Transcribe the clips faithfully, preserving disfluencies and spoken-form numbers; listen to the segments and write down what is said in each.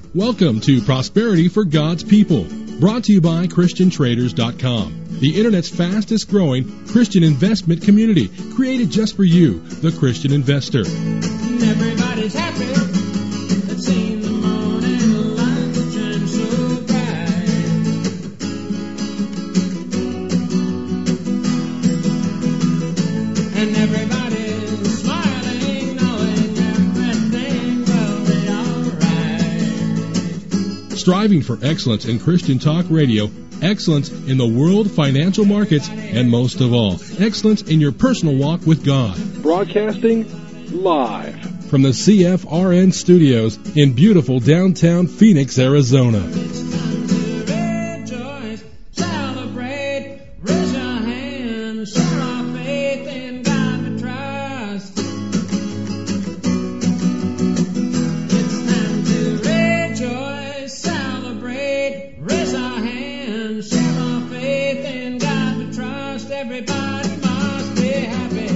Welcome to Prosperity for God's People, brought to you by Christian Traders dot com, the Internet's fastest growing Christian investment community, created just for you, the Christian investor. Everybody's happy. They've seen the morning light shine so bright. And everybody's smiling, knowing everything will be alright. Striving for excellence in Christian talk radio, excellence in the world financial markets, and most of all, excellence in your personal walk with God. Broadcasting live from the C F R N studios in beautiful downtown Phoenix, Arizona. It's time to rejoice, celebrate, raise your hands, share our faith in God we trust. It's time to rejoice, celebrate, raise our hands, share our faith in God we trust. Everybody must be happy.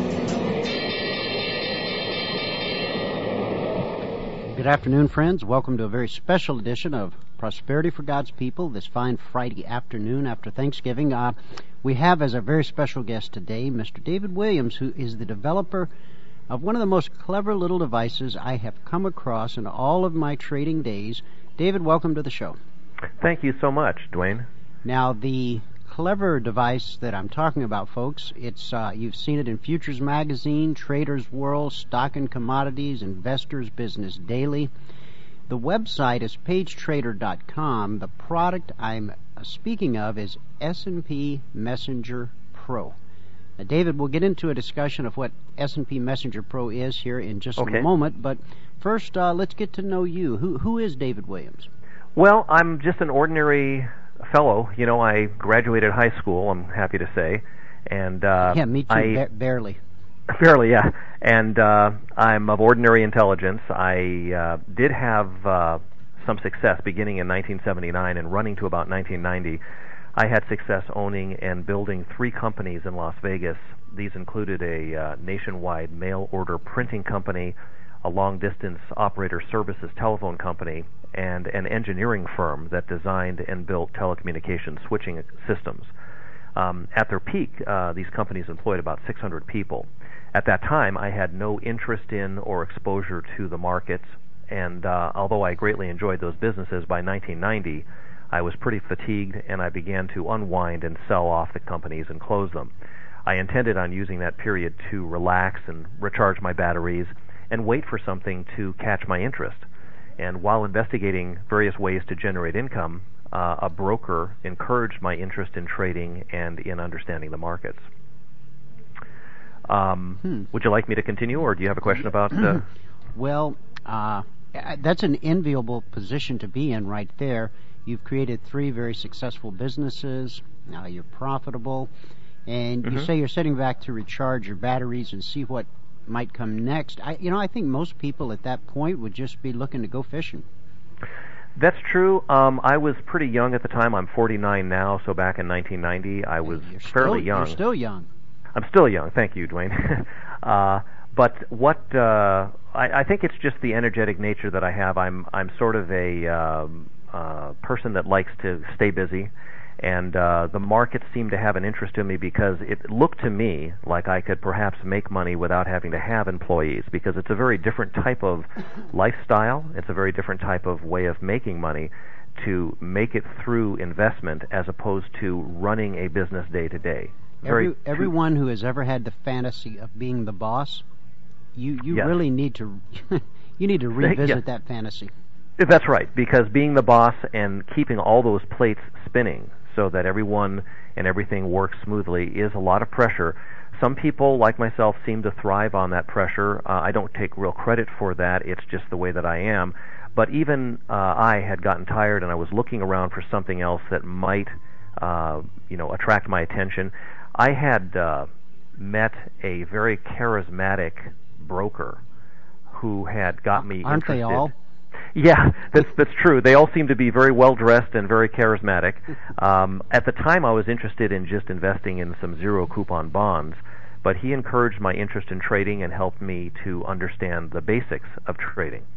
Good afternoon, friends. Welcome to a very special edition of Prosperity for God's People this fine Friday afternoon after Thanksgiving. Uh, we have as our very special guest today Mister David Williams, who is the developer of one of the most clever little devices I have come across in all of my trading days. David, welcome to the show. Thank you so much, Dwayne. Now, the clever device that I'm talking about, folks, it's uh, you've seen it in Futures Magazine, Traders World, Stock and Commodities, Investors Business Daily. The website is page trader dot com. The product I'm speaking of is S and P Messenger Pro. Now, David, we'll get into a discussion of what S and P Messenger Pro is here in just Okay. a moment, but first, uh, let's get to know you. Who Who is David Williams? Well, I'm just an ordinary fellow. You know, I graduated high school, I'm happy to say, and uh, yeah, me too, I, ba- barely. Barely, yeah. And uh, I'm of ordinary intelligence. I uh, did have uh, some success beginning in nineteen seventy-nine and running to about nineteen ninety. I had success owning and building three companies in Las Vegas. These included a uh, nationwide mail order printing company, a long-distance operator services telephone company, and an engineering firm that designed and built telecommunications switching systems. Um, at their peak, uh, these companies employed about six hundred people. At that time, I had no interest in or exposure to the markets, and uh, although I greatly enjoyed those businesses, by nineteen ninety, I was pretty fatigued, and I began to unwind and sell off the companies and close them. I intended on using that period to relax and recharge my batteries and wait for something to catch my interest. And while investigating various ways to generate income, uh, a broker encouraged my interest in trading and in understanding the markets. Um, Hmm. Would you like me to continue, or do you have a question about... Uh... Well, uh, that's an enviable position to be in right there. You've created three very successful businesses. Now you're profitable. And Mm-hmm. you say you're sitting back to recharge your batteries and see what might come next. I, you know, I think most people at that point would just be looking to go fishing. That's true. Um, I was pretty young at the time. I'm forty-nine now, so back in nineteen ninety, I was You're fairly still, young. You're still young. I'm still young. Thank you, Dwayne. uh, but what uh, I, I think it's just the energetic nature that I have. I'm I'm sort of a um, uh, person that likes to stay busy, and uh, the markets seem to have an interest in me because it looked to me like I could perhaps make money without having to have employees, because it's a very different type of lifestyle. It's a very different type of way of making money, to make it through investment as opposed to running a business day to day. Every, everyone who has ever had the fantasy of being the boss, you, you Yes. really need to you need to revisit Yeah. that fantasy. That's right, because being the boss and keeping all those plates spinning so that everyone and everything works smoothly is a lot of pressure. Some people, like myself, seem to thrive on that pressure. Uh, I don't take real credit for that. It's just the way that I am. But even uh, I had gotten tired, and I was looking around for something else that might, uh, you know, attract my attention. I had uh, met a very charismatic broker who had got me Aren't interested. they all? Yeah, that's that's true. They all seem to be very well dressed and very charismatic. Um, at the time, I was interested in just investing in some zero coupon bonds, but he encouraged my interest in trading and helped me to understand the basics of trading.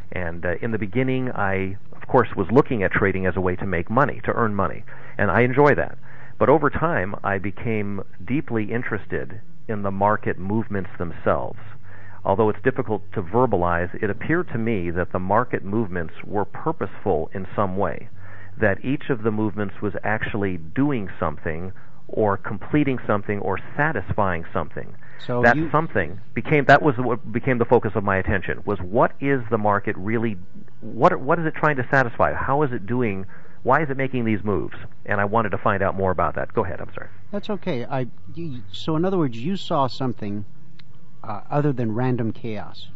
And uh, in the beginning, I, of course, was looking at trading as a way to make money, to earn money, and I enjoy that. But over time, I became deeply interested in the market movements themselves. Although it's difficult to verbalize, it appeared to me that the market movements were purposeful in some way, that each of the movements was actually doing something or completing something or satisfying something. So that you, something became that was what became the focus of my attention, was what is the market really, what what is it trying to satisfy? How is it doing? Why is it making these moves? And I wanted to find out more about that. Go ahead, I'm sorry. That's okay. I, you, so in other words, you saw something uh, other than random chaos.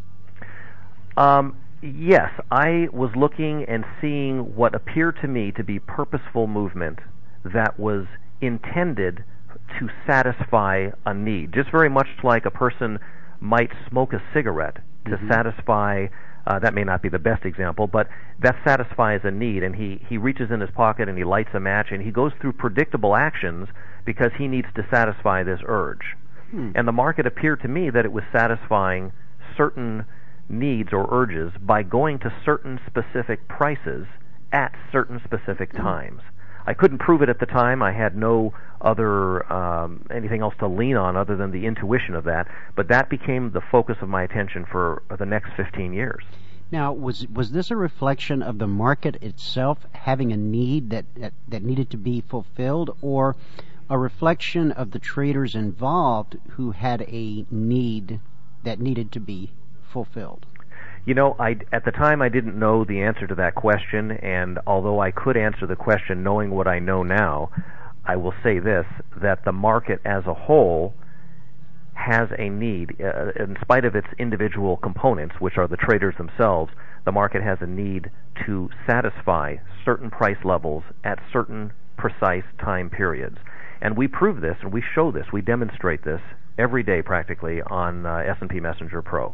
Um, yes, I was looking and seeing what appeared to me to be purposeful movement that was intended to satisfy a need, just very much like a person might smoke a cigarette to mm-hmm. satisfy, uh, that may not be the best example, but that satisfies a need, and he, he reaches in his pocket and he lights a match, and he goes through predictable actions because he needs to satisfy this urge. Hmm. And the market appeared to me that it was satisfying certain needs or urges by going to certain specific prices at certain specific times. I couldn't prove it at the time. I had no other um, anything else to lean on other than the intuition of that. But that became the focus of my attention for the next fifteen years. Now, was was this a reflection of the market itself having a need that, that, that needed to be fulfilled, or a reflection of the traders involved who had a need that needed to be fulfilled? You know, I, at the time I didn't know the answer to that question, and although I could answer the question knowing what I know now, I will say this, that the market as a whole has a need, uh, in spite of its individual components, which are the traders themselves, the market has a need to satisfy certain price levels at certain precise time periods. And we prove this, and we show this, we demonstrate this every day practically on uh, S and P Messenger Pro.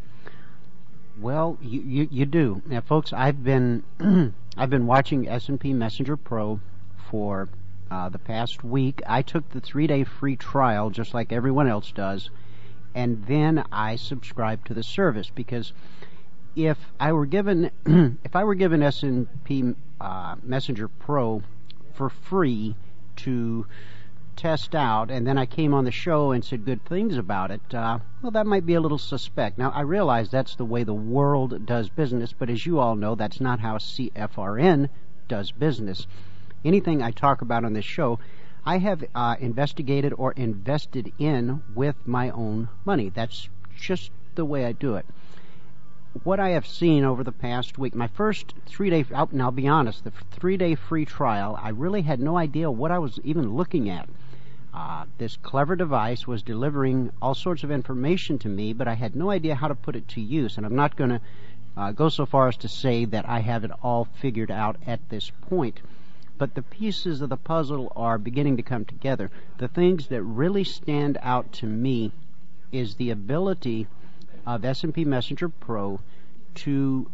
Well, you, you, you do. Now, folks, I've been I've been watching S and P Messenger Pro for uh, the past week. I took the three-day free trial, just like everyone else does, and then I subscribed to the service, because if I were given if I were given S and P uh, Messenger Pro for free to test out, and then I came on the show and said good things about it, uh, well, that might be a little suspect. Now, I realize that's the way the world does business, but as you all know, that's not how C F R N does business. Anything I talk about on this show, I have uh, investigated or invested in with my own money. That's just the way I do it. What I have seen over the past week, my first three-day, and I'll be honest, the three-day free trial, I really had no idea what I was even looking at. Uh, this clever device was delivering all sorts of information to me, but I had no idea how to put it to use. And I'm not going to uh, go so far as to say that I have it all figured out at this point. But the pieces of the puzzle are beginning to come together. The things that really stand out to me is the ability of S and P Messenger Pro to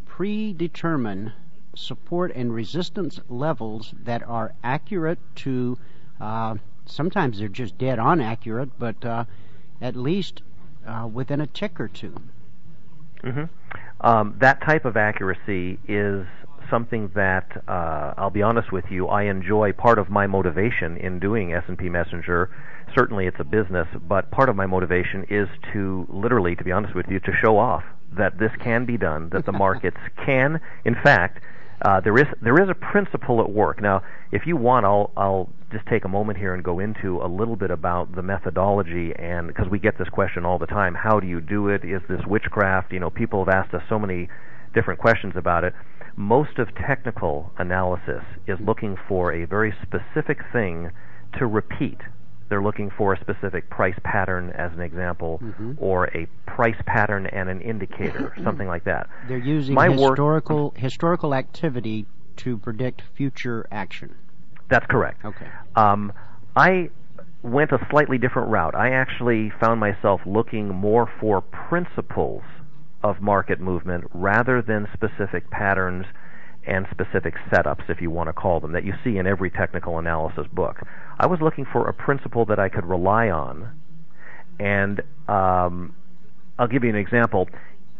predetermine support and resistance levels that are accurate to uh, sometimes they're just dead on accurate, but uh, at least uh, within a tick or two. Mm-hmm. Um, that type of accuracy is something that, uh, I'll be honest with you, I enjoy. Part of my motivation in doing S and P Messenger, certainly it's a business, but part of my motivation is to literally, to be honest with you, to show off that this can be done, that the markets can, in fact, Uh, there is there is a principle at work. Now, if you want, I'll I'll just take a moment here and go into a little bit about the methodology, and because we get this question all the time, how do you do it? Is this witchcraft? You know, people have asked us so many different questions about it. Most of technical analysis is looking for a very specific thing to repeat. They're looking for a specific price pattern, as an example, mm-hmm. or a price pattern and an indicator, something like that. They're using My historical work, historical activity to predict future action. That's correct. Okay. Um, I went a slightly different route. I actually found myself looking more for principles of market movement rather than specific patterns and specific setups, if you want to call them, that you see in every technical analysis book. I was looking for a principle that I could rely on, and um, I'll give you an example.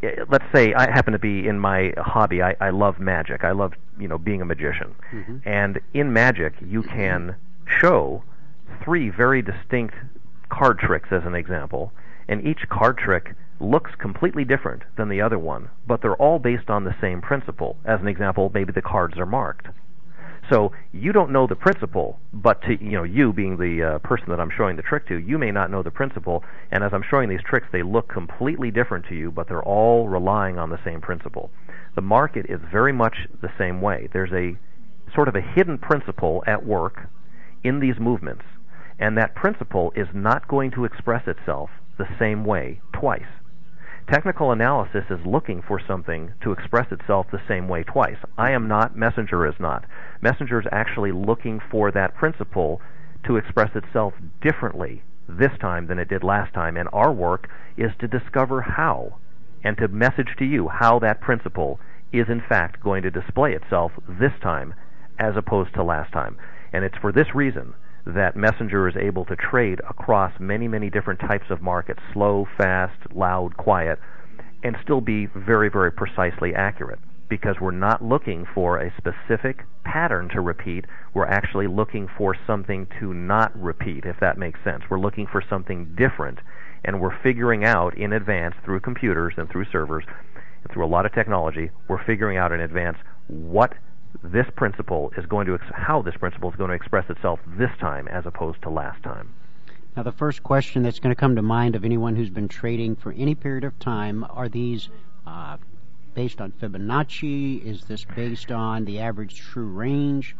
let's say I happen to be in my hobby. I, I love magic. I love you know being a magician, mm-hmm. and in magic you can show three very distinct card tricks as an example, and each card trick looks completely different than the other one, but they're all based on the same principle. As an example, maybe the cards are marked. So you don't know the principle, but to, you know, you being the uh, person that I'm showing the trick to, you may not know the principle, and as I'm showing these tricks, they look completely different to you, but they're all relying on the same principle. The market is very much the same way. There's a sort of a hidden principle at work in these movements, and that principle is not going to express itself the same way twice. Technical analysis is looking for something to express itself the same way twice. I am not, Messenger is not. Messenger is actually looking for that principle to express itself differently this time than it did last time, and our work is to discover how, and to message to you how that principle is in fact going to display itself this time as opposed to last time. And it's for this reason that Messenger is able to trade across many, many different types of markets, slow, fast, loud, quiet, and still be very, very precisely accurate, because we're not looking for a specific pattern to repeat. We're actually looking for something to not repeat, if that makes sense. We're looking for something different, and we're figuring out in advance through computers and through servers and through a lot of technology, we're figuring out in advance what this principle is going to, ex- how this principle is going to express itself this time as opposed to last time. Now, the first question that's going to come to mind of anyone who's been trading for any period of time, are these uh, based on Fibonacci? Is this based on the average true range?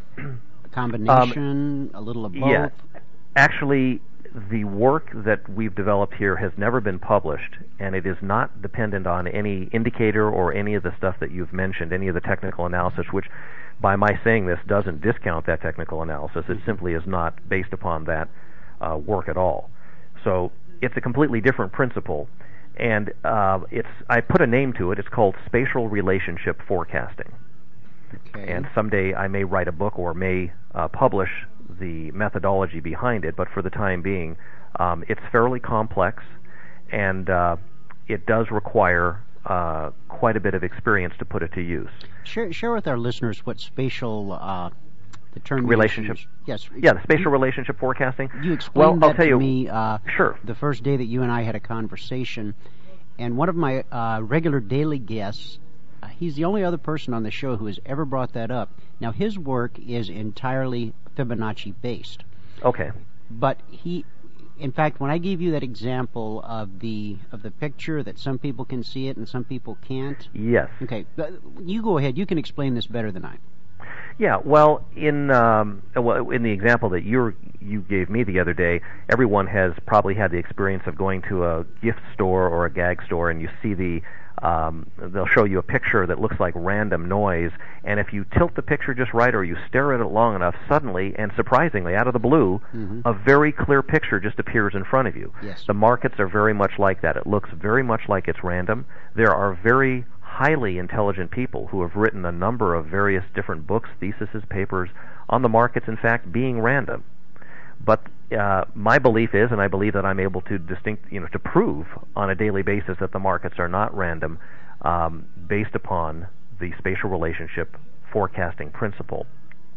A combination? Um, a little of both? Yeah. Actually, the work that we've developed here has never been published, and it is not dependent on any indicator or any of the stuff that you've mentioned, any of the technical analysis, which, by my saying this, doesn't discount that technical analysis. It simply is not based upon that uh, work at all. So it's a completely different principle, and uh, it's I put a name to it. It's called spatial relationship forecasting. Okay. And someday I may write a book or may uh, publish the methodology behind it, but for the time being, um, it's fairly complex, and uh, it does require uh, quite a bit of experience to put it to use. Share, share with our listeners what spatial, uh, the term relationship. Yes. Yeah, the spatial you, relationship forecasting. You explained well, that I'll tell to you, me uh, sure. the first day that you and I had a conversation, and one of my uh, regular daily guests, uh, he's the only other person on the show who has ever brought that up. Now, his work is entirely Fibonacci based. Okay. But he, in fact, when I gave you that example of the of the picture that some people can see it and some people can't. Yes. Okay. You go ahead. You can explain this better than I. Yeah. Well, in um, well, in the example that you you gave me the other day, everyone has probably had the experience of going to a gift store or a gag store, and you see the Um, they'll show you a picture that looks like random noise, and if you tilt the picture just right or you stare at it long enough, suddenly and surprisingly, out of the blue, mm-hmm. a very clear picture just appears in front of you. Yes. The markets are very much like that. It looks very much like it's random. There are very highly intelligent people who have written a number of various different books, theses, papers on the markets, in fact, being random. But uh, my belief is, and I believe that I'm able to distinct, you know, to prove on a daily basis that the markets are not random, um, based upon the spatial relationship forecasting principle.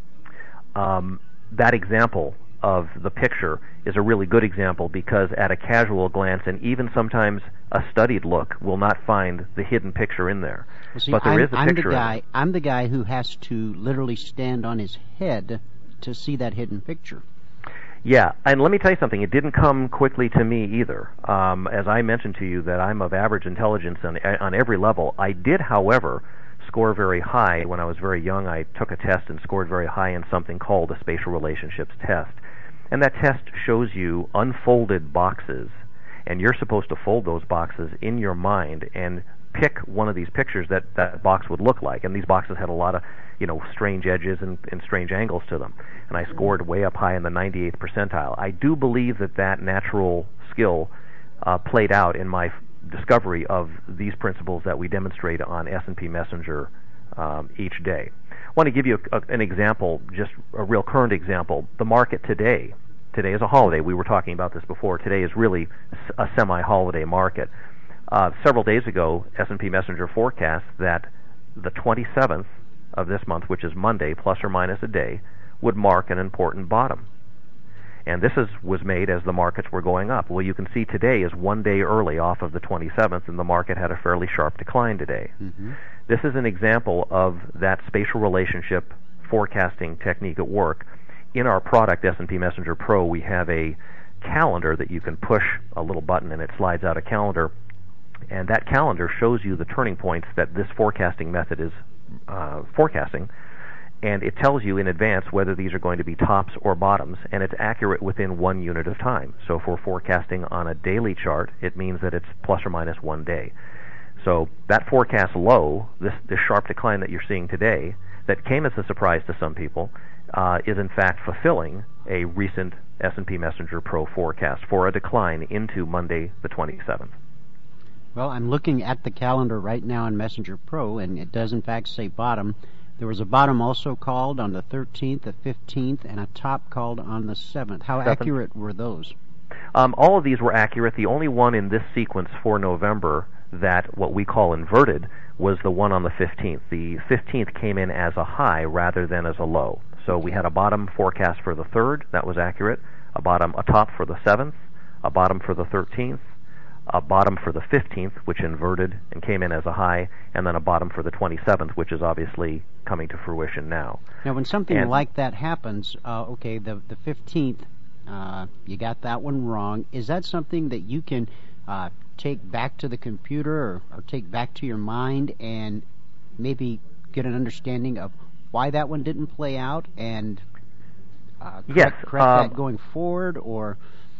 Um, that example of the picture is a really good example, because at a casual glance, and even sometimes a studied look, will not find the hidden picture in there. Well, see, but there I'm, is a I'm picture the guy. in it. I'm the guy who has to literally stand on his head to see that hidden picture. Yeah, and let me tell you something. It didn't come quickly to me either. Um, as I mentioned to you, that I'm of average intelligence on, on every level. I did, however, score very high. When I was very young, I took a test and scored very high in something called a spatial relationships test. And that test shows you unfolded boxes, and you're supposed to fold those boxes in your mind and pick one of these pictures that that box would look like. And these boxes had a lot of, you know, strange edges and, and strange angles to them. And I scored way up high in the ninety-eighth percentile. I do believe that that natural skill uh, played out in my f- discovery of these principles that we demonstrate on S and P Messenger um, each day. I want to give you a, a, an example, just a real current example. The market today, today is a holiday. We were talking about this before. Today is really a semi-holiday market. Uh, several days ago, S and P Messenger forecast that the twenty-seventh of this month, which is Monday, plus or minus a day, would mark an important bottom. And this is, was made as the markets were going up. Well, you can see today is one day early off of the twenty-seventh, and the market had a fairly sharp decline today. Mm-hmm. This is an example of that spatial relationship forecasting technique at work. In our product, S and P Messenger Pro, we have a calendar that you can push a little button, and it slides out a calendar. And that calendar shows you the turning points that this forecasting method is uh, forecasting. And it tells you in advance whether these are going to be tops or bottoms, and it's accurate within one unit of time. So if we're forecasting on a daily chart, it means that it's plus or minus one day. So that forecast low, this, this sharp decline that you're seeing today, that came as a surprise to some people, uh, is in fact fulfilling a recent S and P Messenger Pro forecast for a decline into Monday the twenty-seventh. Well, I'm looking at the calendar right now in Messenger Pro, and it does in fact say bottom. There was a bottom also called on the thirteenth, the fifteenth, and a top called on the seventh. How Seventh. accurate were those? Um, all of these were accurate. The only one in this sequence for November that what we call inverted was the one on the fifteenth. The fifteenth came in as a high rather than as a low. So we had a bottom forecast for the third, that was accurate, a bottom, a top for the seventh, a bottom for the thirteenth, a bottom for the fifteenth, which inverted and came in as a high, and then a bottom for the twenty-seventh, which is obviously coming to fruition now. Now, when something and, like that happens, uh, okay, the the fifteenth, uh, you got that one wrong. Is that something that you can uh, take back to the computer or, or take back to your mind and maybe get an understanding of why that one didn't play out and uh, correct, yes, correct um, that going forward, or...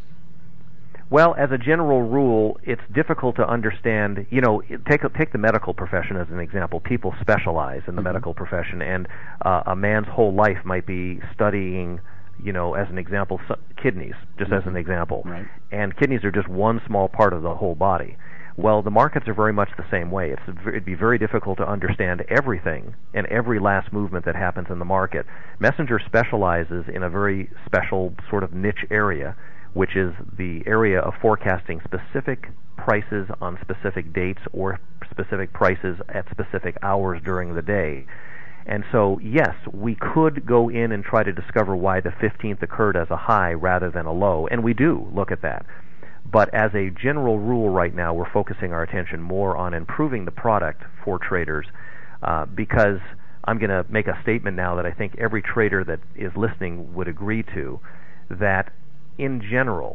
Well, as a general rule, it's difficult to understand. You know, take take the medical profession as an example. People specialize in the mm-hmm. medical profession, and uh, a man's whole life might be studying, you know, as an example, kidneys, just mm-hmm. as an example. Right. And kidneys are just one small part of the whole body. Well, the markets are very much the same way. It's it'd be very difficult to understand everything and every last movement that happens in the market. Messenger specializes in a very special sort of niche area, which is the area of forecasting specific prices on specific dates or specific prices at specific hours during the day. And so, yes, we could go in and try to discover why the fifteenth occurred as a high rather than a low, and we do look at that. But as a general rule right now, we're focusing our attention more on improving the product for traders uh, because I'm going to make a statement now that I think every trader that is listening would agree to, that in general,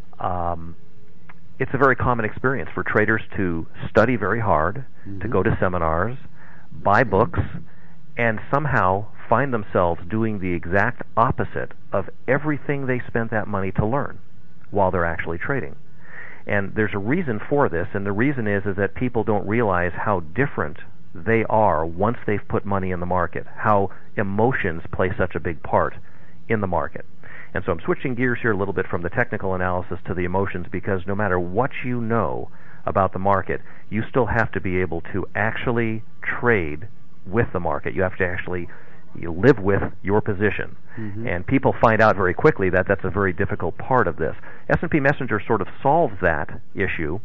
um, it's a very common experience for traders to study very hard, mm-hmm. to go to seminars, buy books, and somehow find themselves doing the exact opposite of everything they spent that money to learn while they're actually trading. And there's a reason for this, and the reason is, is that people don't realize how different they are once they've put money in the market, how emotions play such a big part in the market. And so I'm switching gears here a little bit from the technical analysis to the emotions, because no matter what you know about the market, you still have to be able to actually trade with the market. You have to actually you live with your position. Mm-hmm. And people find out very quickly that that's a very difficult part of this. S and P Messenger sort of solves that issue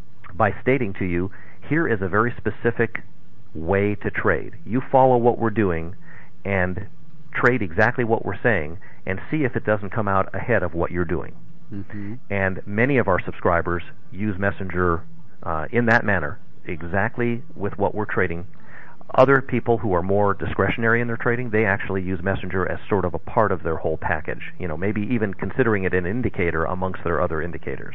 by stating to you, here is a very specific way to trade. You follow what we're doing and trade exactly what we're saying and see if it doesn't come out ahead of what you're doing. Mm-hmm. And many of our subscribers use Messenger uh, in that manner, exactly with what we're trading. Other people who are more discretionary in their trading, they actually use Messenger as sort of a part of their whole package, you know, maybe even considering it an indicator amongst their other indicators.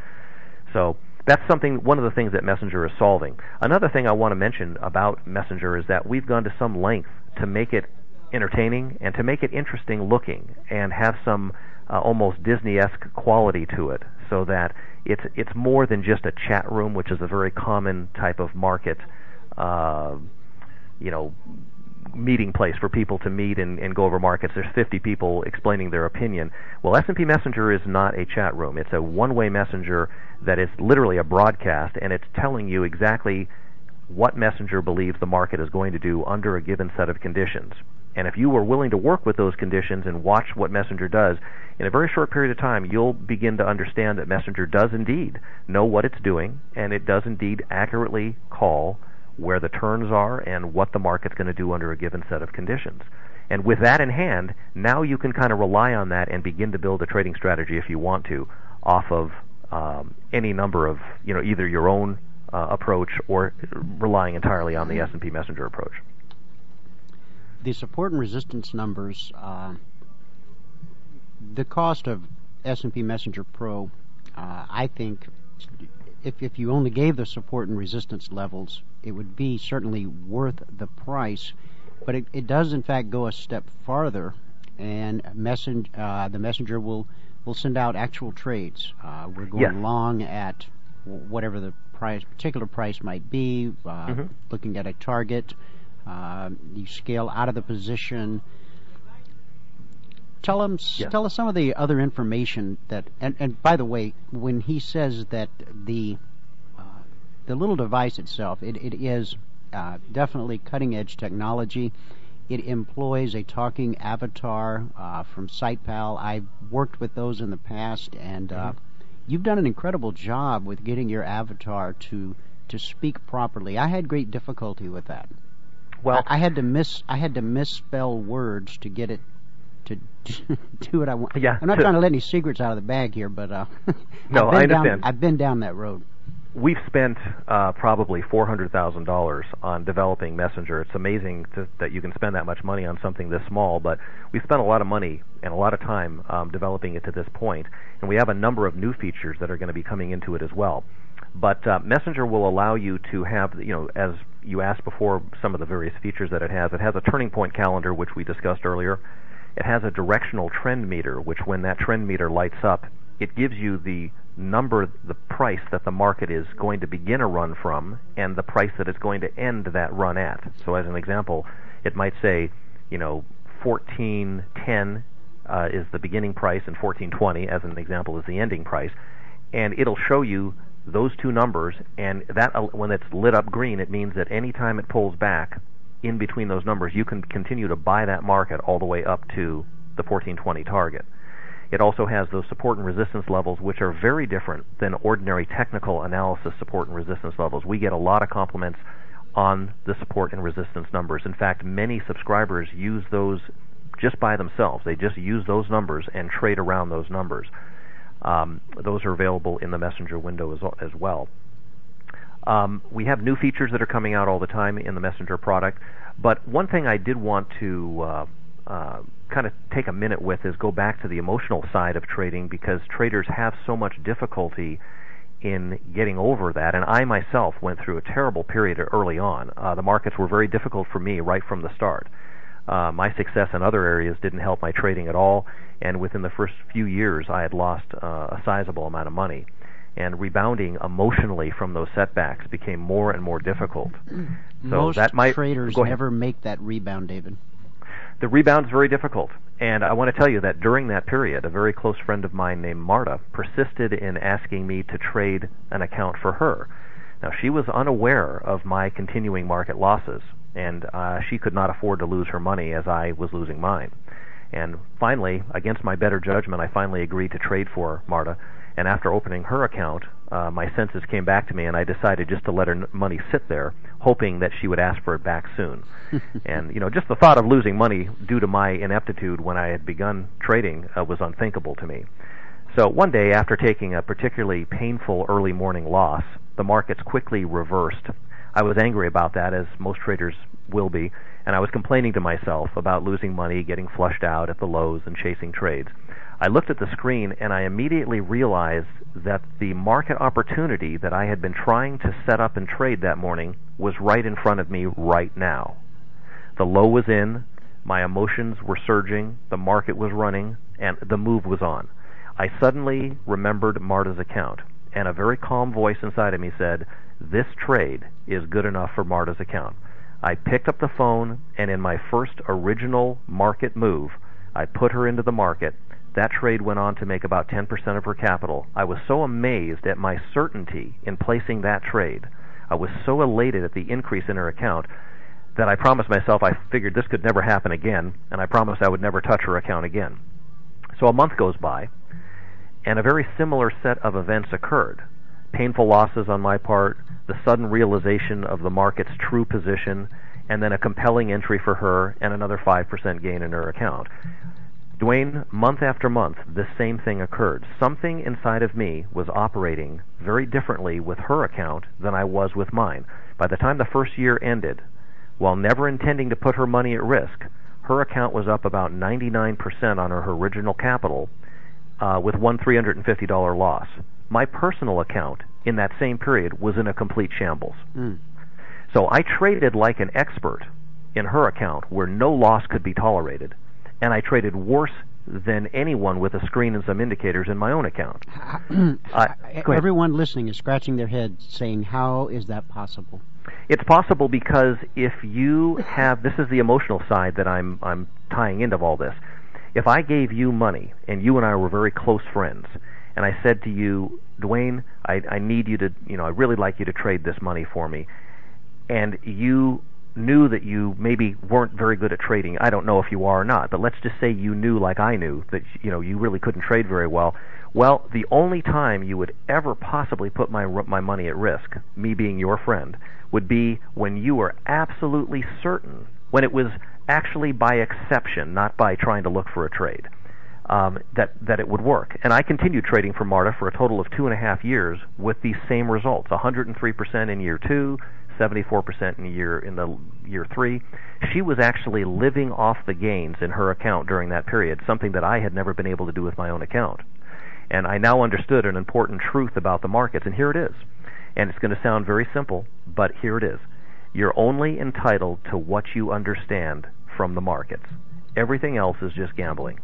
So that's something, one of the things that Messenger is solving. Another thing I want to mention about Messenger is that we've gone to some length to make it entertaining and to make it interesting looking and have some uh, almost Disney-esque quality to it, so that it's it's more than just a chat room, which is a very common type of market uh, you know, meeting place for people to meet and, and go over markets. There's fifty people explaining their opinion. Well, S and P Messenger is not a chat room. It's a one-way messenger that is literally a broadcast, and it's telling you exactly what Messenger believes the market is going to do under a given set of conditions. And if you are willing to work with those conditions and watch what Messenger does, in a very short period of time, you'll begin to understand that Messenger does indeed know what it's doing, and it does indeed accurately call where the turns are and what the market's going to do under a given set of conditions. And with that in hand, now you can kind of rely on that and begin to build a trading strategy if you want to, off of um, any number of, you know, either your own uh, approach or relying entirely on the S and P Messenger approach. The support and resistance numbers, uh, the cost of S and P Messenger Pro, uh, I think, if if you only gave the support and resistance levels, it would be certainly worth the price. But it, it does, in fact, go a step farther, and messen- uh, the Messenger will, will send out actual trades. Uh, we're going yes. long at whatever the price, particular price might be, uh, mm-hmm. looking at a target. Uh, you scale out of the position. Tell them, yes. tell us some of the other information that. And, and by the way, when he says that the uh, the little device itself, it, it is uh, definitely cutting edge technology. It employs a talking avatar uh, from SitePal. I've worked with those in the past, and uh, mm-hmm. you've done an incredible job with getting your avatar to to speak properly. I had great difficulty with that. Well, I, I had to miss I had to misspell words to get it to do what I want. Yeah, I'm not to, trying to let any secrets out of the bag here, but uh, no, I've been I understand. Down, I've been down that road. We've spent uh, probably four hundred thousand dollars on developing Messenger. It's amazing to, that you can spend that much money on something this small, but we spent a lot of money and a lot of time um, developing it to this point, and we have a number of new features that are going to be coming into it as well. But uh, Messenger will allow you to have, you know, as you asked before, some of the various features that it has. It has a turning point calendar, which we discussed earlier. It has a directional trend meter, which when that trend meter lights up, it gives you the number, the price that the market is going to begin a run from, and the price that it's going to end that run at. So as an example, it might say, you know, fourteen ten uh, is the beginning price, and fourteen twenty, as an example, is the ending price. And it'll show you those two numbers, and that uh, when it's lit up green, it means that any time it pulls back in between those numbers, you can continue to buy that market all the way up to the fourteen twenty target. It also has those support and resistance levels, which are very different than ordinary technical analysis support and resistance levels. We get a lot of compliments on the support and resistance numbers. In fact, many subscribers use those just by themselves. They just use those numbers and trade around those numbers. Um, those are available in the Messenger window as, as well. Um, we have new features that are coming out all the time in the Messenger product, but one thing I did want to uh, uh, kind of take a minute with is go back to the emotional side of trading, because traders have so much difficulty in getting over that, and I myself went through a terrible period early on. Uh, the markets were very difficult for me right from the start. Uh, my success in other areas didn't help my trading at all, and within the first few years I had lost uh, a sizable amount of money. And rebounding emotionally from those setbacks became more and more difficult. So Most that might, traders never make that rebound, David. The rebound's very difficult, and I want to tell you that during that period, a very close friend of mine named Marta persisted in asking me to trade an account for her. Now, she was unaware of my continuing market losses, and uh, she could not afford to lose her money as I was losing mine. And finally, against my better judgment, I finally agreed to trade for Marta. And after opening her account, uh, my senses came back to me, and I decided just to let her n- money sit there, hoping that she would ask for it back soon. And, you know, just the thought of losing money due to my ineptitude when I had begun trading uh, was unthinkable to me. So one day, after taking a particularly painful early morning loss, the markets quickly reversed. I was angry about that, as most traders will be, and I was complaining to myself about losing money, getting flushed out at the lows, and chasing trades. I looked at the screen, and I immediately realized that the market opportunity that I had been trying to set up and trade that morning was right in front of me right now. The low was in, my emotions were surging, the market was running, and the move was on. I suddenly remembered Marta's account, and a very calm voice inside of me said, "This trade is good enough for Marta's account." I picked up the phone, and in my first original market move, I put her into the market. That trade went on to make about ten percent of her capital. I was so amazed at my certainty in placing that trade. I was so elated at the increase in her account that I promised myself I figured this could never happen again, and I promised I would never touch her account again. So a month goes by, and a very similar set of events occurred. Painful losses on my part, the sudden realization of the market's true position, and then a compelling entry for her and another five percent gain in her account. Dwayne, month after month, this same thing occurred. Something inside of me was operating very differently with her account than I was with mine. By the time the first year ended, while never intending to put her money at risk, her account was up about ninety-nine percent on her original capital, uh, with one three hundred fifty dollars loss. My personal account in that same period was in a complete shambles. Mm. So I traded like an expert in her account where no loss could be tolerated, and I traded worse than anyone with a screen and some indicators in my own account. uh, Everyone listening is scratching their head saying, how is that possible? It's possible because if you have, this is the emotional side that I'm I'm tying into all this. If I gave you money and you and I were very close friends, and I said to you, Dwayne, I, I need you to, you know, I really like you to trade this money for me, and you knew that you maybe weren't very good at trading. I don't know if you are or not, but let's just say you knew, like I knew, that you know you really couldn't trade very well. Well, the only time you would ever possibly put my my money at risk, me being your friend, would be when you were absolutely certain, when it was actually by exception, not by trying to look for a trade, um, that that it would work. And I continued trading for Marta for a total of two and a half years with these same results: one hundred three percent in year two, seventy-four percent in year in the year three. She was actually living off the gains in her account during that period, something that I had never been able to do with my own account. And I now understood an important truth about the markets, and here it is. And it's going to sound very simple, but here it is. You're only entitled to what you understand from the markets. Everything else is just gambling.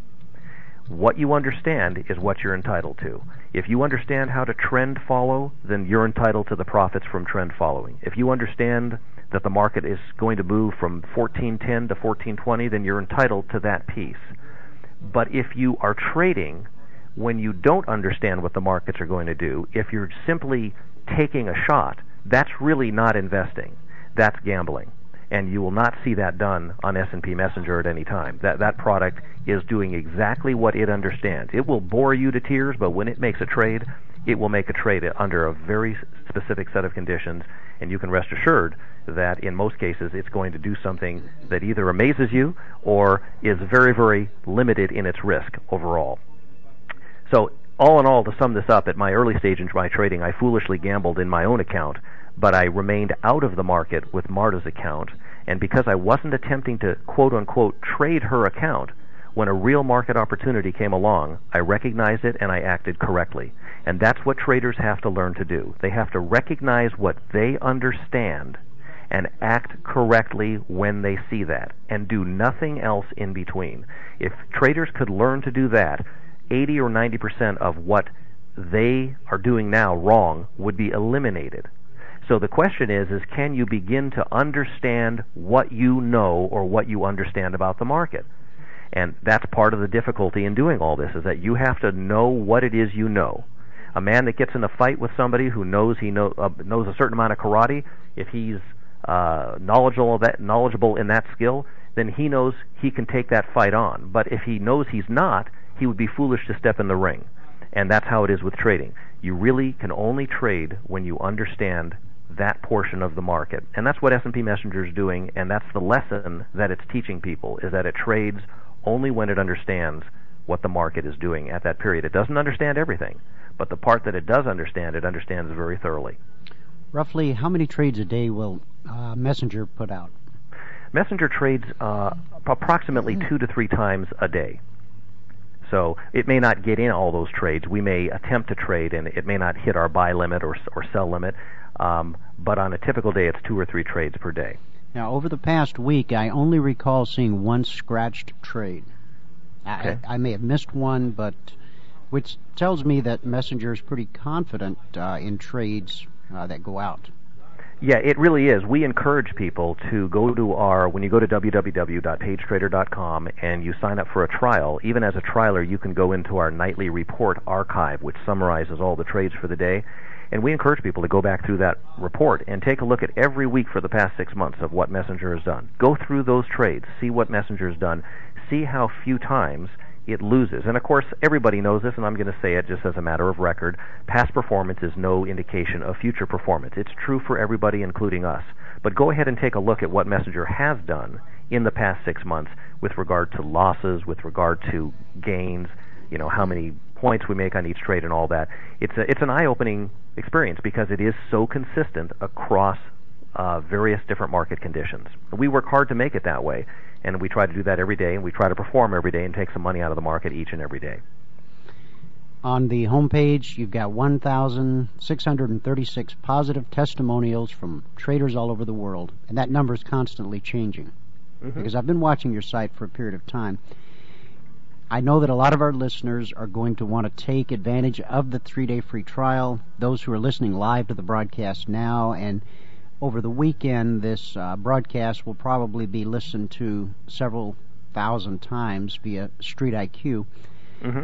What you understand is what you're entitled to. If you understand how to trend follow, then you're entitled to the profits from trend following. If you understand that the market is going to move from fourteen ten to fourteen twenty, then you're entitled to that piece. But if you are trading when you don't understand what the markets are going to do, if you're simply taking a shot, that's really not investing. That's gambling. And you will not see that done on S and P Messenger at any time. That that product is doing exactly what it understands. It will bore you to tears, but when it makes a trade, it will make a trade under a very specific set of conditions, and you can rest assured that in most cases it's going to do something that either amazes you or is very, very limited in its risk overall. So all in all, to sum this up, at my early stage in my trading, I foolishly gambled in my own account, but I remained out of the market with Marta's account, and because I wasn't attempting to quote-unquote trade her account, when a real market opportunity came along, I recognized it and I acted correctly. And that's what traders have to learn to do. They have to recognize what they understand and act correctly when they see that, and do nothing else in between. If traders could learn to do that, eighty or ninety percent of what they are doing now wrong would be eliminated. So the question is, is can you begin to understand what you know or what you understand about the market? And that's part of the difficulty in doing all this, is that you have to know what it is you know. A man that gets in a fight with somebody who knows he know, uh, knows a certain amount of karate, if he's uh, knowledgeable that knowledgeable in that skill, then he knows he can take that fight on. But if he knows he's not, he would be foolish to step in the ring. And that's how it is with trading. You really can only trade when you understand that portion of the market. And that's what S and P Messenger is doing, and that's the lesson that it's teaching people, is that it trades only when it understands what the market is doing at that period. It doesn't understand everything, but the part that it does understand, it understands very thoroughly. Roughly how many trades a day will uh, Messenger put out? Messenger trades uh, approximately two to three times a day. So it may not get in all those trades. We may attempt to trade, and it may not hit our buy limit or, or sell limit. Um, but on a typical day, it's two or three trades per day. Now, over the past week, I only recall seeing one scratched trade. Okay. I, I may have missed one, but which tells me that Messenger is pretty confident uh, in trades uh, that go out. Yeah, it really is. We encourage people to go to our, when you go to w w w dot page trader dot com and you sign up for a trial, even as a trialer, you can go into our nightly report archive, which summarizes all the trades for the day. And we encourage people to go back through that report and take a look at every week for the past six months of what Messenger has done. Go through those trades, see what Messenger has done, see how few times it loses. And of course, everybody knows this, and I'm going to say it just as a matter of record. Past performance is no indication of future performance. It's true for everybody, including us. But go ahead and take a look at what Messenger has done in the past six months with regard to losses, with regard to gains, you know, how many points we make on each trade and all that. It's a, it's an eye-opening experience because it is so consistent across uh, various different market conditions. We work hard to make it that way, and we try to do that every day, and we try to perform every day and take some money out of the market each and every day. On the homepage, you've got one thousand six hundred thirty-six positive testimonials from traders all over the world, and that number is constantly changing. Mm-hmm. Because I've been watching your site for a period of time. I know that a lot of our listeners are going to want to take advantage of the three-day free trial, those who are listening live to the broadcast now, and over the weekend, this uh, broadcast will probably be listened to several thousand times via Street I Q. Mm-hmm.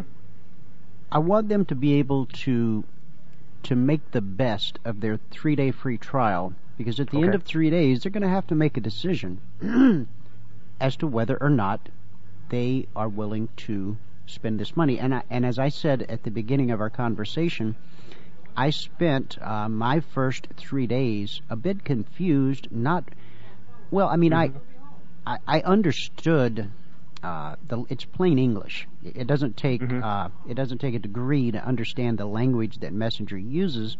I want them to be able to to make the best of their three-day free trial, because at the okay. end of three days, they're going to have to make a decision as to whether or not they are willing to spend this money. And I, and as I said at the beginning of our conversation, I spent uh, my first three days a bit confused. Not well. I mean, mm-hmm. I, I I understood. Uh, the, it's plain English. It doesn't take mm-hmm. uh, it doesn't take a degree to understand the language that Messenger uses.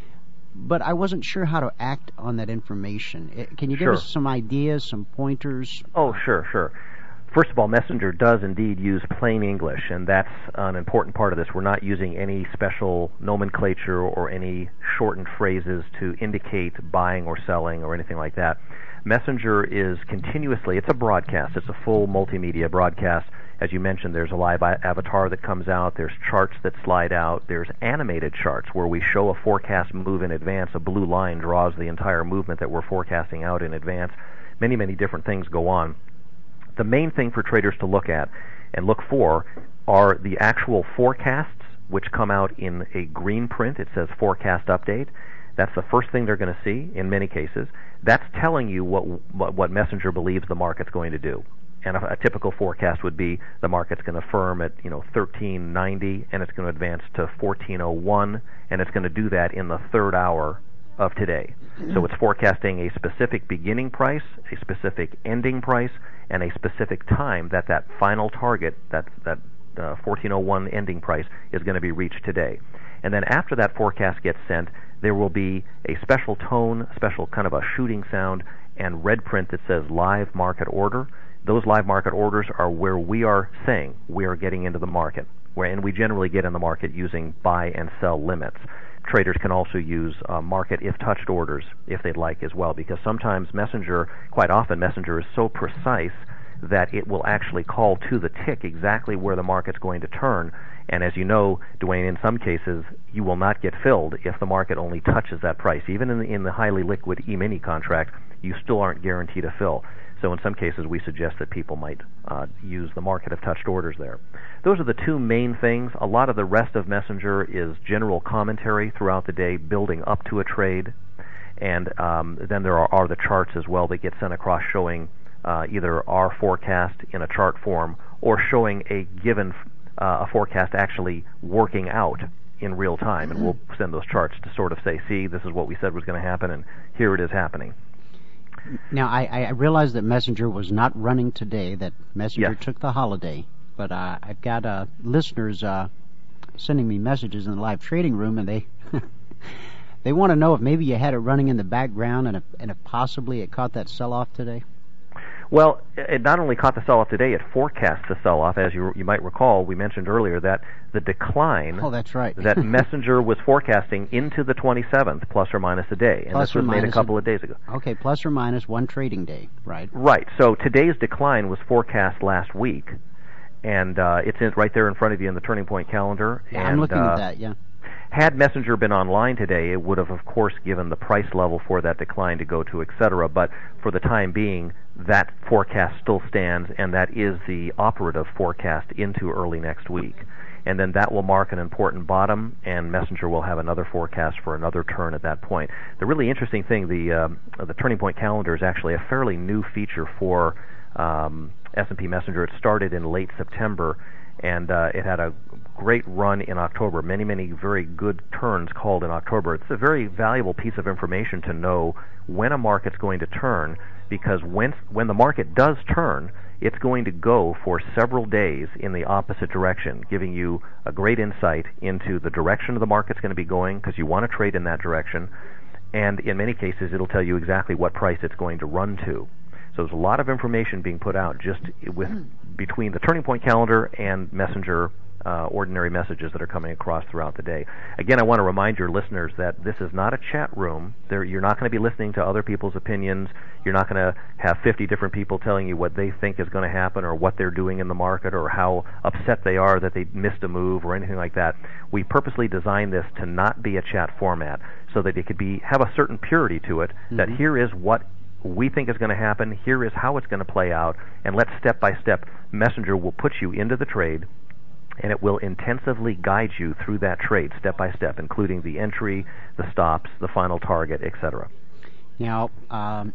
But I wasn't sure how to act on that information. It, can you give sure. us some ideas, some pointers? Oh, sure, sure. First of all, Messenger does indeed use plain English, and that's an important part of this. We're not using any special nomenclature or any shortened phrases to indicate buying or selling or anything like that. Messenger is continuously, it's a broadcast, it's a full multimedia broadcast. As you mentioned, there's a live avatar that comes out, there's charts that slide out, there's animated charts where we show a forecast move in advance. A blue line draws the entire movement that we're forecasting out in advance. Many, many different things go on. The main thing for traders to look at and look for are the actual forecasts, which come out in a green print. It says forecast update. That's the first thing they're going to see in many cases. That's telling you what what, what Messenger believes the market's going to do. And a, a typical forecast would be the market's going to firm at, you know, thirteen ninety, and it's going to advance to fourteen oh one, and it's going to do that in the third hour of today. So it's forecasting a specific beginning price, a specific ending price, and a specific time that that final target, that that uh, fourteen oh one ending price, is going to be reached today. And then after that forecast gets sent, there will be a special tone, special kind of a shooting sound, and red print that says live market order. Those live market orders are where we are saying we are getting into the market, where, and we generally get in the market using buy and sell limits. Traders can also use uh, market if touched orders if they'd like as well, because sometimes Messenger, quite often Messenger is so precise that it will actually call to the tick exactly where the market's going to turn. And as you know, Dwayne, in some cases you will not get filled if the market only touches that price. Even in the, in the highly liquid E-mini contract, you still aren't guaranteed a fill. So in some cases we suggest that people might uh, use the market of touched orders there. Those are the two main things. A lot of the rest of Messenger is general commentary throughout the day, building up to a trade. And um, then there are, are the charts as well that get sent across showing uh, either our forecast in a chart form or showing a given uh, a forecast actually working out in real time. And we'll send those charts to sort of say, see, this is what we said was going to happen, and here it is happening. Now, I, I realize that Messenger was not running today, that Messenger yes. took the holiday, but uh, I've got uh, listeners uh, sending me messages in the live trading room, and they they want to know if maybe you had it running in the background and if, and if possibly it caught that sell-off today. Well, it not only caught the sell-off today, it forecast the sell-off. As you you might recall, we mentioned earlier that the decline oh, that's right. that Messenger was forecasting into the twenty-seventh, plus or minus a day. And plus this was made a couple a, of days ago. Okay, plus or minus one trading day, right? Right. So today's decline was forecast last week, and uh, it's in, right there in front of you in the Turning Point calendar. Yeah, and, I'm looking uh, at that, yeah. Had Messenger been online today, it would have, of course, given the price level for that decline to go to, et cetera. But for the time being, that forecast still stands, and that is the operative forecast into early next week. and then that will mark an important bottom, and Messenger will have another forecast for another turn at that point. The really interesting thing, the uh, the Turning Point Calendar is actually a fairly new feature for um, S and P Messenger. It started in late September, and uh, it had a great run in October. Many, many very good turns called in October. It's a very valuable piece of information to know when a market's going to turn, because when when the market does turn, it's going to go for several days in the opposite direction, giving you a great insight into the direction of the market's going to be going, because you want to trade in that direction, and in many cases it'll tell you exactly what price it's going to run to. So there's a lot of information being put out just with between the Turning Point Calendar and Messenger uh, ordinary messages that are coming across throughout the day. Again, I want to remind your listeners that this is not a chat room. There, you're not going to be listening to other people's opinions. You're not going to have fifty different people telling you what they think is going to happen or what they're doing in the market or how upset they are that they missed a move or anything like that. We purposely designed this to not be a chat format so that it could be have a certain purity to it, mm-hmm. that here is what we think is going to happen, here is how it's going to play out, and let's step by step. Messenger will put you into the trade, and it will intensively guide you through that trade step by step, including the entry, the stops, the final target, et cetera. Now, um,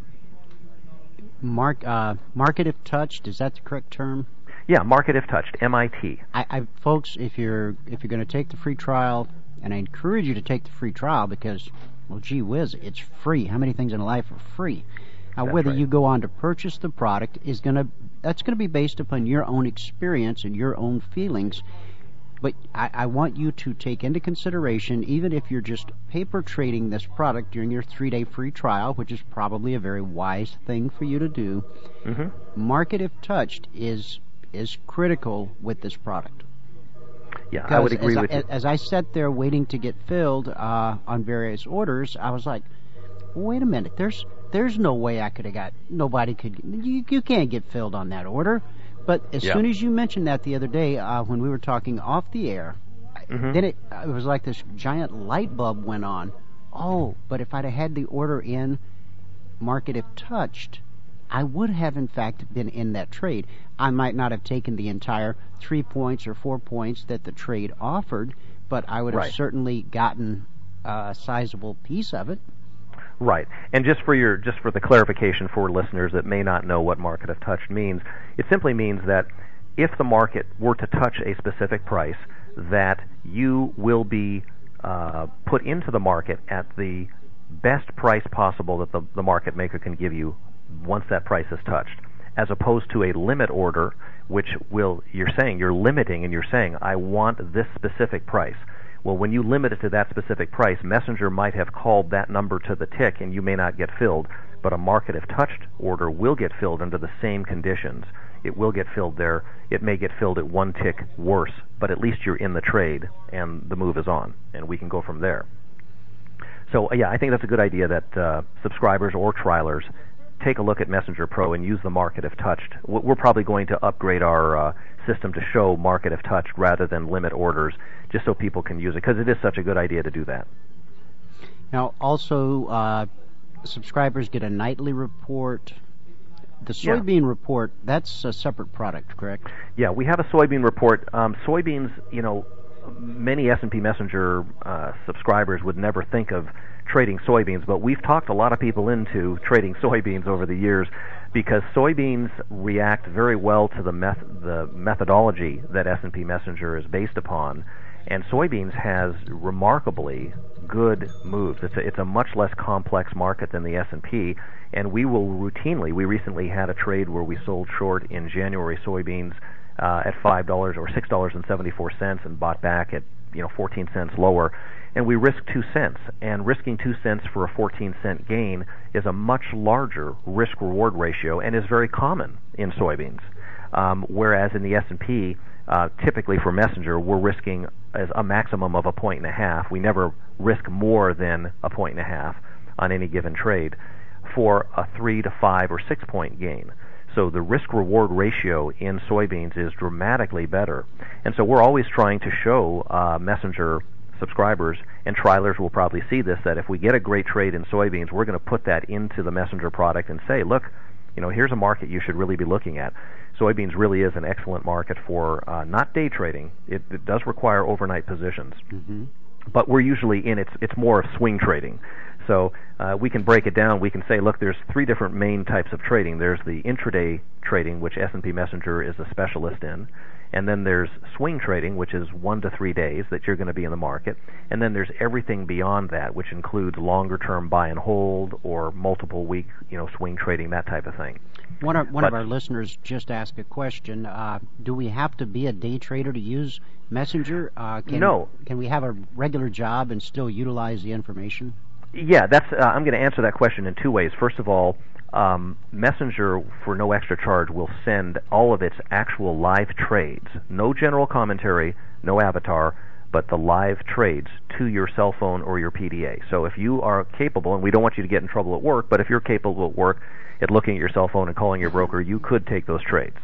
mark, uh, market if touched, is that the correct term? Yeah, market if touched, M I T. I, I, folks, if you're if you're going to take the free trial, and I encourage you to take the free trial because, well, gee whiz, it's free. How many things in life are free? Now, whether right. you go on to purchase the product is going to that's going to be based upon your own experience and your own feelings. But I, I want you to take into consideration, even if you're just paper trading this product during your three-day free trial, which is probably a very wise thing for you to do, mm-hmm. market if touched is is critical with this product. Yeah, because I would agree as with I, you. As I sat there waiting to get filled uh, on various orders, I was like, wait a minute, there's there's no way I could have got, nobody could, you, you can't get filled on that order. But as yeah. soon as you mentioned that the other day uh, when we were talking off the air, mm-hmm. then it, it was like this giant light bulb went on. Oh, but if I'd have had the order in market if touched, I would have in fact been in that trade. I might not have taken the entire three points or four points that the trade offered, but I would have right. certainly gotten a sizable piece of it. Right. And just for your just for the clarification for listeners that may not know what market if touched means, it simply means that if the market were to touch a specific price, that you will be uh, put into the market at the best price possible that the, the market maker can give you once that price is touched, as opposed to a limit order, which will, you're saying, you're limiting and you're saying, I want this specific price. Well, when you limit it to that specific price, Messenger might have called that number to the tick and you may not get filled, but a market if touched order will get filled under the same conditions. It will get filled there. It may get filled at one tick worse, but at least you're in the trade and the move is on, and we can go from there. So, yeah, I think that's a good idea that uh, subscribers or trialers take a look at Messenger Pro and use the market if touched. We're probably going to upgrade our uh, system to show market if touched rather than limit orders, just so people can use it, because it is such a good idea to do that. Now, also, uh, subscribers get a nightly report. The soybean yeah. report, that's a separate product, correct? Yeah, we have a soybean report. Um, soybeans, you know, many S and P Messenger uh, subscribers would never think of trading soybeans, but we've talked a lot of people into trading soybeans over the years because soybeans react very well to the, meth- the methodology that S and P Messenger is based upon, and soybeans has remarkably good moves. It's a, it's a much less complex market than the S and P, and we will routinely, we recently had a trade where we sold short in January soybeans uh, at five dollars or six dollars and seventy-four cents and bought back at, you know, fourteen cents lower. And we risked two cents, and risking two cents for a fourteen cent gain is a much larger risk-reward ratio and is very common in soybeans. Um, whereas in the S and P, uh, typically for Messenger, we're risking as a maximum of a point and a half. We never risk more than a point and a half on any given trade for a three to five or six point gain. So the risk-reward ratio in soybeans is dramatically better. And so we're always trying to show uh, Messenger subscribers, and trialers will probably see this, that if we get a great trade in soybeans, we're going to put that into the Messenger product and say, look, you know, here's a market you should really be looking at. Soybeans really is an excellent market for uh, not day trading. It, it does require overnight positions, Mm-hmm. but we're usually in it's it's more of swing trading. So uh, we can break it down. We can say, look, there's three different main types of trading. There's the intraday trading, which S and P Messenger is a specialist in. And then there's swing trading, which is one to three days that you're going to be in the market. And then there's everything beyond that, which includes longer-term buy and hold or multiple-week, you know, swing trading, that type of thing. One of, one But- of our listeners just asked a question. Uh, do we have to be a day trader to use Messenger? Uh, can, No. Can we have a regular job and still utilize the information? Yeah, that's. Uh, I'm going to answer that question in two ways. First of all, um, Messenger, for no extra charge, will send all of its actual live trades, no general commentary, no avatar, but the live trades to your cell phone or your P D A. So if you are capable, and we don't want you to get in trouble at work, but if you're capable at work at looking at your cell phone and calling your broker, you could take those trades.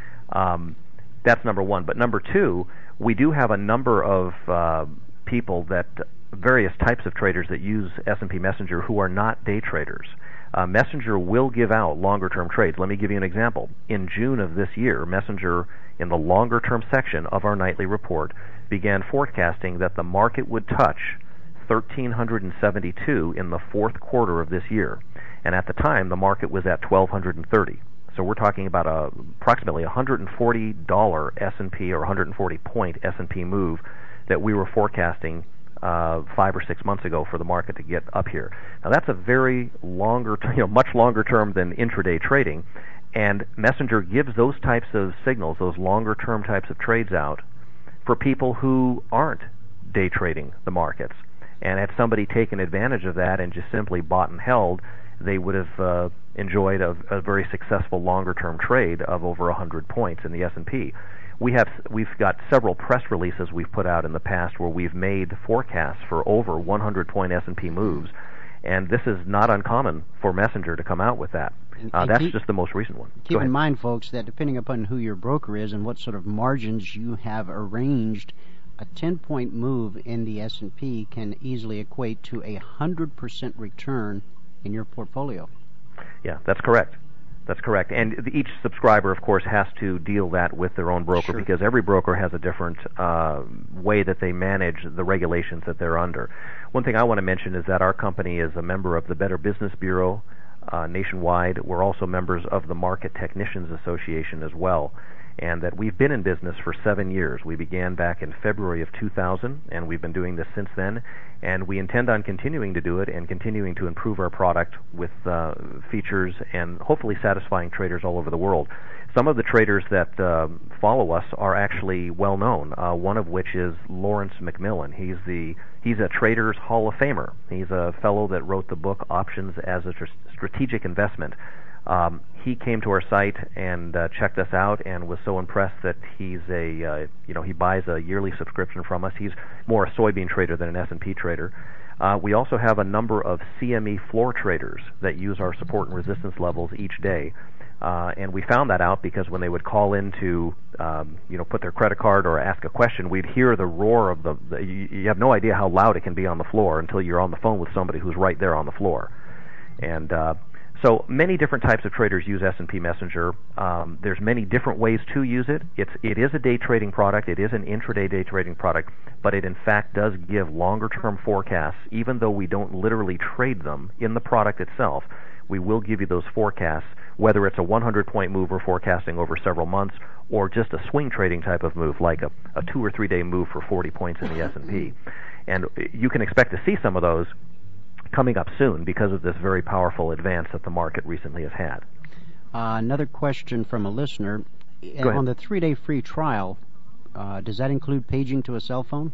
Um, that's number one. But number two, we do have a number of uh, people that various types of traders that use S and P Messenger who are not day traders. Uh, Messenger will give out longer-term trades. Let me give you an example. In June of this year, Messenger, in the longer-term section of our nightly report, began forecasting that the market would touch thirteen seventy-two in the fourth quarter of this year. And at the time, the market was at twelve thirty. So we're talking about a approximately one hundred forty dollars S and P or one hundred forty point S and P move that we were forecasting uh, five or six months ago for the market to get up here. Now that's a very longer, you know, much longer term than intraday trading, and Messenger gives those types of signals, those longer term types of trades out for people who aren't day trading the markets. And had somebody taken advantage of that and just simply bought and held, they would have uh, enjoyed a, a very successful longer-term trade of over one hundred points in the S and P. We have we've got several press releases we've put out in the past where we've made forecasts for over one hundred point S and P moves, and this is not uncommon for Messenger to come out with that. Uh, And that's keep- just the most recent one. Go Keep ahead. in mind, folks, that depending upon who your broker is and what sort of margins you have arranged, a ten-point move in the S and P can easily equate to a one hundred percent return in your portfolio. Yeah, that's correct. That's correct. And the- each subscriber, of course, has to deal that with their own broker Sure. because every broker has a different uh, way that they manage the regulations that they're under. One thing I want to mention is that our company is a member of the Better Business Bureau uh, nationwide. We're also members of the Market Technicians Association as well, and that we've been in business for seven years. We began back in February of two thousand, and we've been doing this since then, and we intend on continuing to do it and continuing to improve our product with uh, features and hopefully satisfying traders all over the world. Some of the traders that uh, follow us are actually well known, uh, one of which is Lawrence McMillan. He's the he's a Traders Hall of Famer. He's a fellow that wrote the book Options as a Tr- Strategic Investment. Um, he came to our site and uh, checked us out and was so impressed that he's a uh, you know he buys a yearly subscription from us. He's more a soybean trader than an S and P trader. Uh, we also have a number of C M E floor traders that use our support and resistance levels each day. Uh, and we found that out because when they would call in to, um, you know, put their credit card or ask a question, we'd hear the roar of the, the you, you have no idea how loud it can be on the floor until you're on the phone with somebody who's right there on the floor. And uh, so many different types of traders use S and P Messenger. Um, there's many different ways to use it. It's, it is a day trading product. It is an intraday day trading product, but it in fact does give longer-term forecasts, even though we don't literally trade them in the product itself. We will give you those forecasts, whether it's a one hundred point move we're forecasting over several months or just a swing trading type of move, like a, a two or three day move for forty points in the S and P. And you can expect to see some of those coming up soon because of this very powerful advance that the market recently has had. Uh, another question from a listener. Go ahead. On the three-day free trial, uh, does that include paging to a cell phone?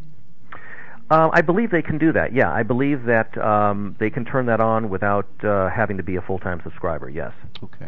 Uh, I believe they can do that, yeah. I believe that um, they can turn that on without uh, having to be a full-time subscriber, yes. Okay.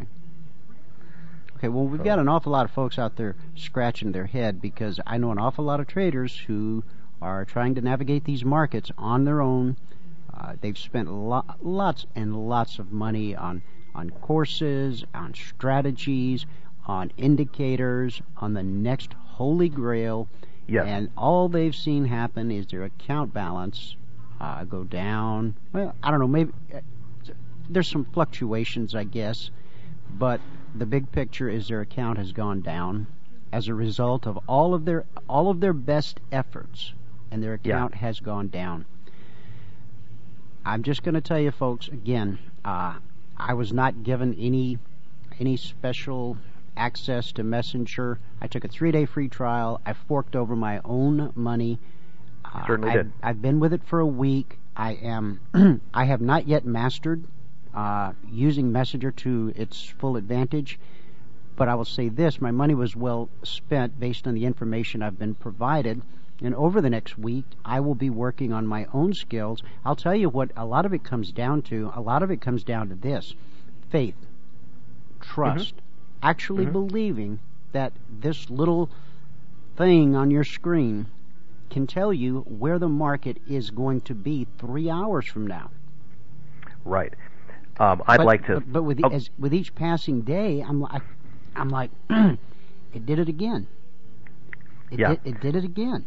Okay, well, we've got an awful lot of folks out there scratching their head because I know an awful lot of traders who are trying to navigate these markets on their own. Uh, they've spent lo- lots and lots of money on, on courses, on strategies, on indicators, on the next holy grail. Yes. And all they've seen happen is their account balance uh, go down. Well, I don't know, maybe uh, there's some fluctuations, I guess, but the big picture is their account has gone down as a result of all of their all of their best efforts, and their account yeah. has gone down. I'm just going to tell you, folks, again, uh, I was not given any any special access to Messenger. I took a three-day free trial. I forked over my own money. Uh, certainly I've, did. I've been with it for a week. I am. I have not yet mastered uh, using Messenger to its full advantage. But I will say this, my money was well spent based on the information I've been provided. And over the next week, I will be working on my own skills. I'll tell you what a lot of it comes down to. A lot of it comes down to this: faith, trust, mm-hmm. actually mm-hmm. believing that this little thing on your screen can tell you where the market is going to be three hours from now. Right. Um, I'd but, like to... But, but with, oh. as, with each passing day, I'm like... I'm like, it did it again. It, yeah. did, it did it again.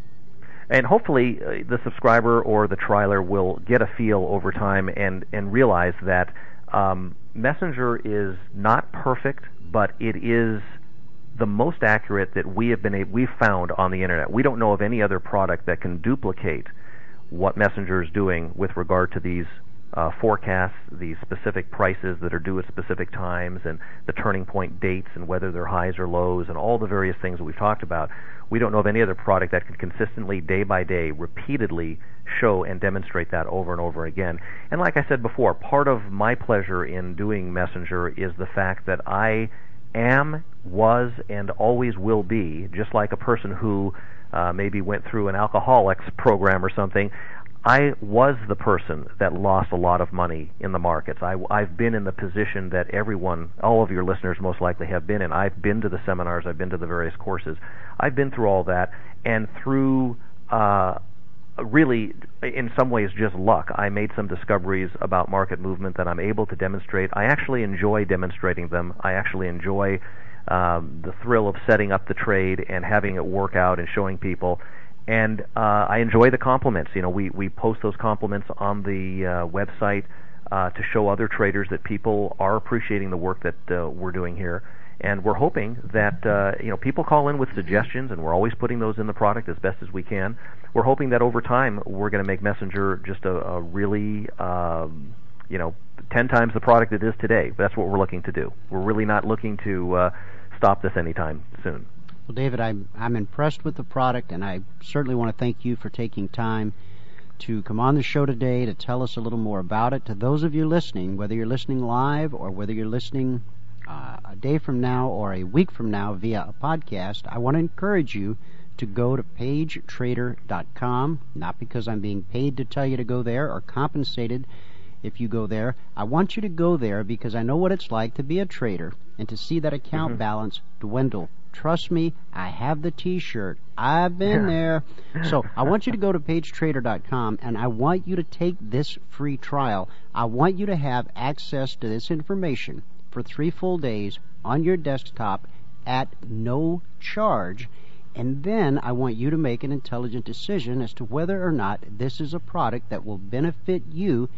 And hopefully uh, the subscriber or the trialer will get a feel over time and, and realize that um, Messenger is not perfect, but it is the most accurate that we have been able, we've found on the Internet. We don't know of any other product that can duplicate what Messenger is doing with regard to these Uh, forecasts, these specific prices that are due at specific times, and the turning point dates, and whether they're highs or lows, and all the various things that we've talked about. We don't know of any other product that can consistently, day by day, repeatedly show and demonstrate that over and over again. And like I said before, part of my pleasure in doing Messenger is the fact that I am, was, and always will be, just like a person who uh, maybe went through an alcoholics program or something. I was the person that lost a lot of money in the markets. I, I've been in the position that everyone, all of your listeners most likely have been in. I've been to the seminars. I've been to the various courses. I've been through all that, and through uh, really, in some ways, just luck, I made some discoveries about market movement that I'm able to demonstrate. I actually enjoy demonstrating them. I actually enjoy um, the thrill of setting up the trade and having it work out and showing people. And uh, I enjoy the compliments. You know, we, we post those compliments on the uh, website uh, to show other traders that people are appreciating the work that uh, we're doing here. And we're hoping that uh, you know people call in with suggestions, and we're always putting those in the product as best as we can. We're hoping that over time we're going to make Messenger just a, a really um, you know ten times the product it is today. That's what we're looking to do. We're really not looking to uh, stop this anytime soon. Well, David, I'm, I'm impressed with the product, and I certainly want to thank you for taking time to come on the show today to tell us a little more about it. To those of you listening, whether you're listening live or whether you're listening uh, a day from now or a week from now via a podcast, I want to encourage you to go to page trader dot com, not because I'm being paid to tell you to go there or compensated if you go there. I want you to go there because I know what it's like to be a trader and to see that account mm-hmm. balance dwindle. Trust me, I have the T-shirt. I've been there. So I want you to go to page trader dot com, and I want you to take this free trial. I want you to have access to this information for three full days on your desktop at no charge. And then I want you to make an intelligent decision as to whether or not this is a product that will benefit you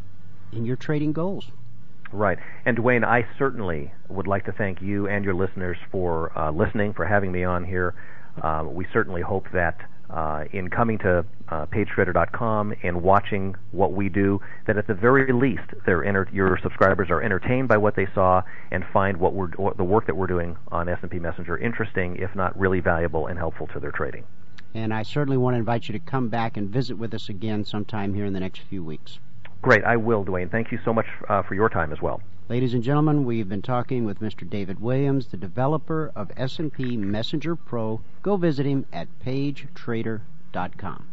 in your trading goals. Right. And Dwayne, I certainly would like to thank you and your listeners for uh, listening, for having me on here. Uh, we certainly hope that uh, in coming to uh, page trader dot com and watching what we do, that at the very least they're enter- your subscribers are entertained by what they saw and find what we're what the work that we're doing on S and P Messenger interesting, if not really valuable and helpful to their trading. And I certainly want to invite you to come back and visit with us again sometime here in the next few weeks. Great, I will, Dwayne. Thank you so much uh, for your time as well. Ladies and gentlemen, we've been talking with Mister David Williams, the developer of S and P Messenger Pro. Go visit him at page trader dot com.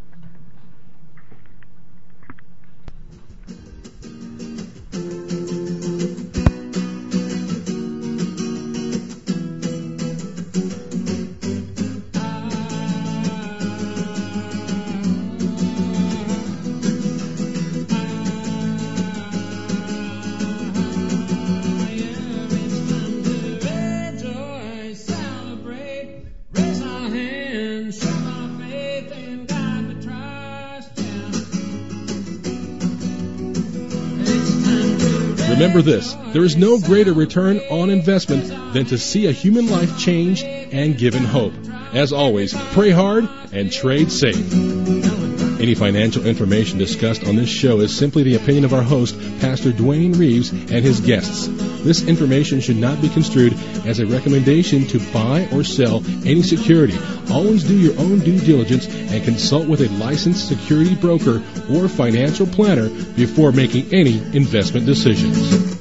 Raise our hands, show our faith in God. Remember this, there is no greater return on investment than to see a human life changed and given hope. As always, pray hard and trade safe. Any financial information discussed on this show is simply the opinion of our host, Pastor Dwayne Reeves, and his guests. This information should not be construed as a recommendation to buy or sell any security. Always do your own due diligence and consult with a licensed security broker or financial planner before making any investment decisions.